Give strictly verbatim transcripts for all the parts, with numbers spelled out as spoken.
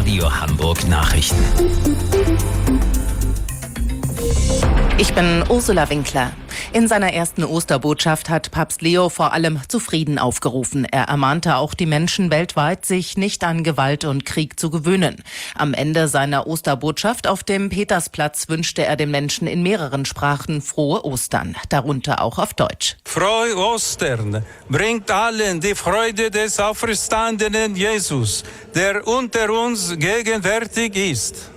Radio Hamburg Nachrichten. Ich bin Ursula Winkler. In seiner ersten Osterbotschaft hat Papst Leo vor allem zu Frieden aufgerufen. Er ermahnte auch die Menschen weltweit, sich nicht an Gewalt und Krieg zu gewöhnen. Am Ende seiner Osterbotschaft auf dem Petersplatz wünschte er den Menschen in mehreren Sprachen frohe Ostern, darunter auch auf Deutsch. Frohe Ostern bringt allen die Freude des auferstandenen Jesus, der unter uns gegenwärtig ist.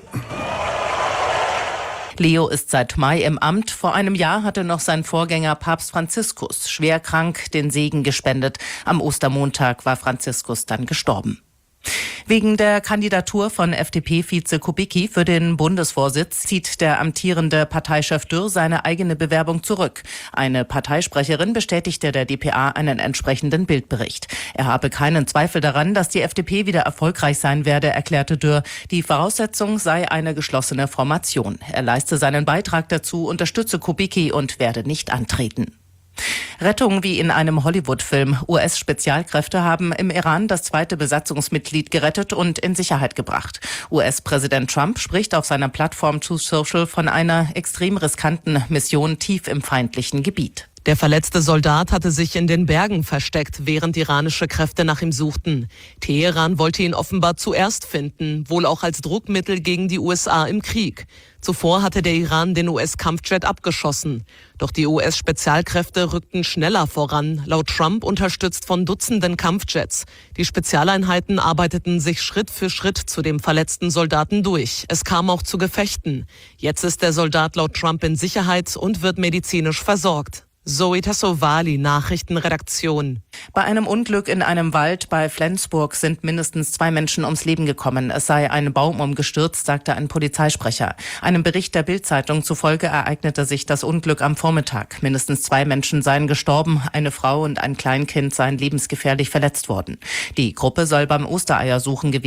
Leo ist seit Mai im Amt. Vor einem Jahr hatte noch sein Vorgänger Papst Franziskus schwer krank den Segen gespendet. Am Ostermontag war Franziskus dann gestorben. Wegen der Kandidatur von F D P-Vize Kubicki für den Bundesvorsitz zieht der amtierende Parteichef Dürr seine eigene Bewerbung zurück. Eine Parteisprecherin bestätigte der D P A einen entsprechenden Bildbericht. Er habe keinen Zweifel daran, dass die F D P wieder erfolgreich sein werde, erklärte Dürr. Die Voraussetzung sei eine geschlossene Formation. Er leiste seinen Beitrag dazu, unterstütze Kubicki und werde nicht antreten. Rettung wie in einem Hollywood-Film. U S-Spezialkräfte haben im Iran das zweite Besatzungsmitglied gerettet und in Sicherheit gebracht. U S-Präsident Trump spricht auf seiner Plattform Truth Social von einer extrem riskanten Mission tief im feindlichen Gebiet. Der verletzte Soldat hatte sich in den Bergen versteckt, während iranische Kräfte nach ihm suchten. Teheran wollte ihn offenbar zuerst finden, wohl auch als Druckmittel gegen die U S A im Krieg. Zuvor hatte der Iran den U S-Kampfjet abgeschossen. Doch die U S-Spezialkräfte rückten schneller voran, laut Trump unterstützt von Dutzenden Kampfjets. Die Spezialeinheiten arbeiteten sich Schritt für Schritt zu dem verletzten Soldaten durch. Es kam auch zu Gefechten. Jetzt ist der Soldat laut Trump in Sicherheit und wird medizinisch versorgt. Zoe Tassovali, Nachrichtenredaktion. Bei einem Unglück in einem Wald bei Flensburg sind mindestens zwei Menschen ums Leben gekommen. Es sei ein Baum umgestürzt, sagte ein Polizeisprecher. Einem Bericht der Bild-Zeitung zufolge ereignete sich das Unglück am Vormittag. Mindestens zwei Menschen seien gestorben, eine Frau und ein Kleinkind seien lebensgefährlich verletzt worden. Die Gruppe soll beim Ostereiersuchen gewesen